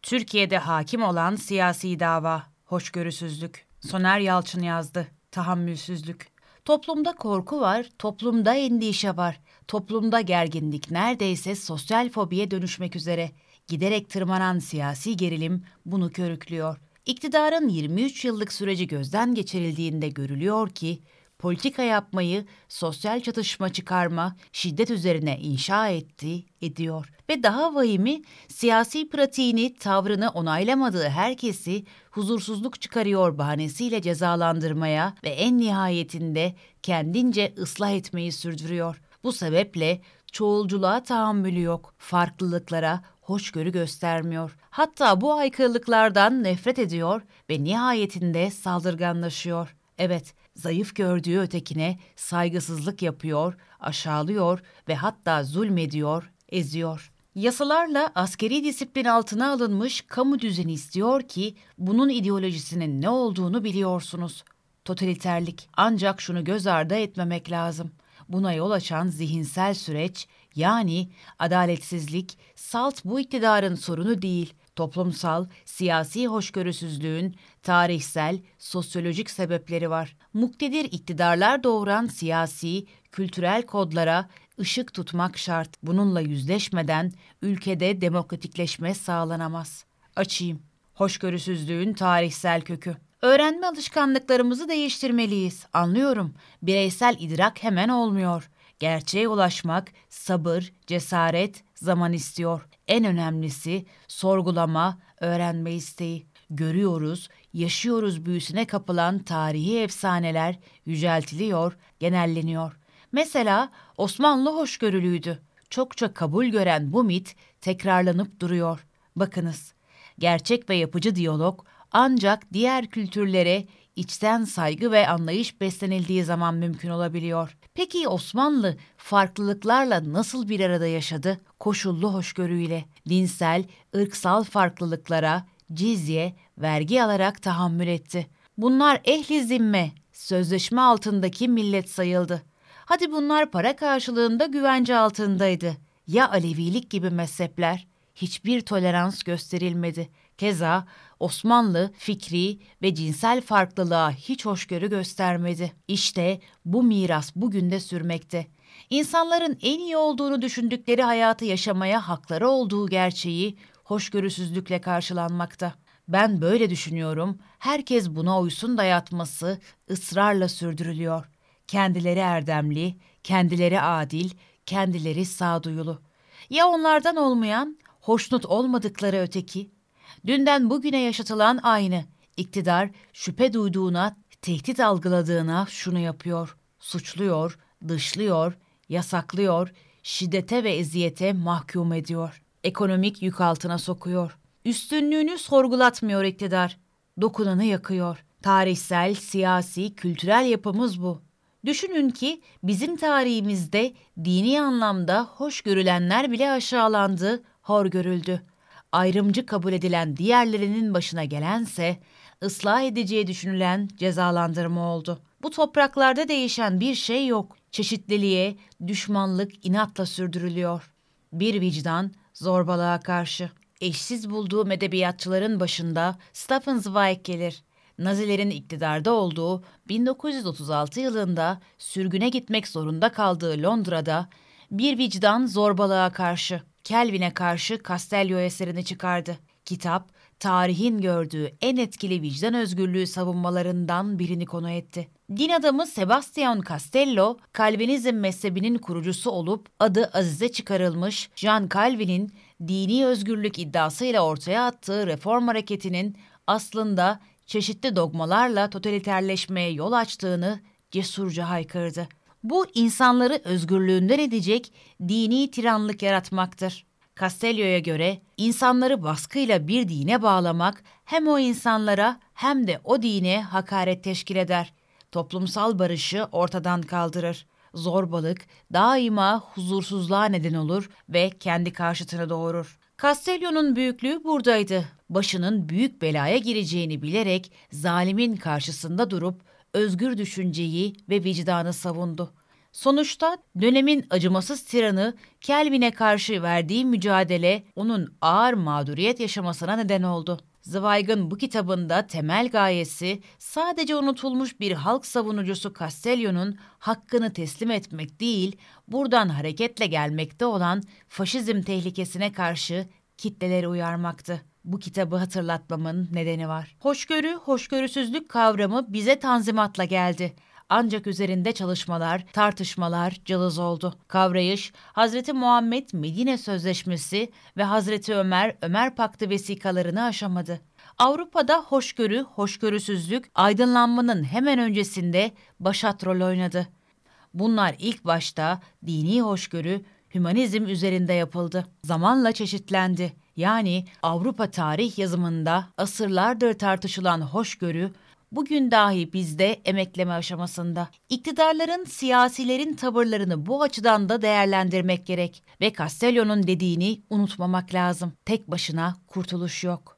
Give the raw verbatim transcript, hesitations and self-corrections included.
Türkiye'de hakim olan siyasi dava, hoşgörüsüzlük. Soner Yalçın yazdı, tahammülsüzlük. Toplumda korku var, toplumda endişe var. Toplumda gerginlik neredeyse sosyal fobiye dönüşmek üzere. Giderek tırmanan siyasi gerilim bunu körüklüyor. İktidarın yirmi üç yıllık süreci gözden geçirildiğinde görülüyor ki, politika yapmayı, sosyal çatışma çıkarma, şiddet üzerine inşa etti, ediyor. Ve daha vahimi, siyasi pratiğini, tavrını onaylamadığı herkesi huzursuzluk çıkarıyor bahanesiyle cezalandırmaya ve en nihayetinde kendince ıslah etmeyi sürdürüyor. Bu sebeple çoğulculuğa tahammülü yok, farklılıklara hoşgörü göstermiyor. Hatta bu aykırılıklardan nefret ediyor ve nihayetinde saldırganlaşıyor. Evet, zayıf gördüğü ötekine saygısızlık yapıyor, aşağılıyor ve hatta zulmediyor, eziyor. Yasalarla askeri disiplin altına alınmış kamu düzeni istiyor ki bunun ideolojisinin ne olduğunu biliyorsunuz. Totaliterlik. Ancak şunu göz ardı etmemek lazım. Buna yol açan zihinsel süreç, yani adaletsizlik, salt bu iktidarın sorunu değil. Toplumsal, siyasi hoşgörüsüzlüğün tarihsel, sosyolojik sebepleri var. Muktedir iktidarlar doğuran siyasi, kültürel kodlara ışık tutmak şart. Bununla yüzleşmeden ülkede demokratikleşme sağlanamaz. Açayım. Hoşgörüsüzlüğün tarihsel kökü. Öğrenme alışkanlıklarımızı değiştirmeliyiz. Anlıyorum. Bireysel idrak hemen olmuyor. Gerçeğe ulaşmak sabır, cesaret, zaman istiyor. En önemlisi sorgulama, öğrenme isteği. Görüyoruz, yaşıyoruz büyüsüne kapılan tarihi efsaneler yüceltiliyor, genelleniyor. Mesela Osmanlı hoşgörülüydü. Çokça kabul gören bu mit tekrarlanıp duruyor. Bakınız, gerçek ve yapıcı diyalog ancak diğer kültürlere içten saygı ve anlayış beslenildiği zaman mümkün olabiliyor. Peki Osmanlı farklılıklarla nasıl bir arada yaşadı? Koşullu hoşgörüyle, dinsel, ırksal farklılıklara cizye, vergi alarak tahammül etti. Bunlar ehli zimme, sözleşme altındaki millet sayıldı. Hadi bunlar para karşılığında güvence altındaydı. Ya Alevilik gibi mezhepler? Hiçbir tolerans gösterilmedi. Keza Osmanlı fikri ve cinsel farklılığa hiç hoşgörü göstermedi. İşte bu miras bugün de sürmekte. İnsanların en iyi olduğunu düşündükleri hayatı yaşamaya hakları olduğu gerçeği hoşgörüsüzlükle karşılanmakta. Ben böyle düşünüyorum, herkes buna uysun dayatması ısrarla sürdürülüyor. Kendileri erdemli, kendileri adil, kendileri sağduyulu. Ya onlardan olmayan, hoşnut olmadıkları öteki? Dünden bugüne yaşatılan aynı. İktidar şüphe duyduğuna, tehdit algıladığına şunu yapıyor. Suçluyor, dışlıyor, yasaklıyor, şiddete ve eziyete mahkum ediyor. Ekonomik yük altına sokuyor. Üstünlüğünü sorgulatmıyor iktidar. Dokunanı yakıyor. Tarihsel, siyasi, kültürel yapımız bu. Düşünün ki bizim tarihimizde dini anlamda hoş görülenler bile aşağılandı, hor görüldü. Ayrımcı kabul edilen diğerlerinin başına gelense ıslah edeceği düşünülen cezalandırma oldu. Bu topraklarda değişen bir şey yok. Çeşitliliğe, düşmanlık inatla sürdürülüyor. Bir vicdan zorbalığa karşı. Eşsiz bulduğu edebiyatçıların başında Stefan Zweig gelir. Nazilerin iktidarda olduğu bin dokuz yüz otuz altı yılında sürgüne gitmek zorunda kaldığı Londra'da bir vicdan zorbalığa karşı, Kelvin'e karşı Castello eserini çıkardı. Kitap, tarihin gördüğü en etkili vicdan özgürlüğü savunmalarından birini konu etti. Din adamı Sebastian Castello, Calvinizm mezhebinin kurucusu olup adı azize çıkarılmış John Calvin'in dini özgürlük iddiasıyla ortaya attığı reform hareketinin aslında çeşitli dogmalarla totaliterleşmeye yol açtığını cesurca haykırdı. Bu insanları özgürlüğünden edecek dini tiranlık yaratmaktır. Castello'ya göre insanları baskıyla bir dine bağlamak hem o insanlara hem de o dine hakaret teşkil eder. Toplumsal barışı ortadan kaldırır. Zorbalık daima huzursuzluğa neden olur ve kendi karşıtını doğurur. Castello'nun büyüklüğü buradaydı. Başının büyük belaya gireceğini bilerek zalimin karşısında durup özgür düşünceyi ve vicdanı savundu. Sonuçta dönemin acımasız tiranı Calvin'e karşı verdiği mücadele onun ağır mağduriyet yaşamasına neden oldu. Zweig'ın bu kitabında temel gayesi sadece unutulmuş bir halk savunucusu Castellio'nun hakkını teslim etmek değil, buradan hareketle gelmekte olan faşizm tehlikesine karşı kitleleri uyarmaktı. Bu kitabı hatırlatmamın nedeni var. Hoşgörü, hoşgörüsüzlük kavramı bize Tanzimat'la geldi. Ancak üzerinde çalışmalar, tartışmalar cılız oldu. Kavrayış, Hazreti Muhammed Medine Sözleşmesi ve Hazreti Ömer Ömer Paktı vesikalarını aşamadı. Avrupa'da hoşgörü, hoşgörüsüzlük aydınlanmanın hemen öncesinde başat rol oynadı. Bunlar ilk başta dini hoşgörü, hümanizm üzerinde yapıldı. Zamanla çeşitlendi. Yani Avrupa tarih yazımında asırlardır tartışılan hoşgörü, bugün dahi bizde emekleme aşamasında. İktidarların, siyasilerin tavırlarını bu açıdan da değerlendirmek gerek ve Castellio'nun dediğini unutmamak lazım. Tek başına kurtuluş yok.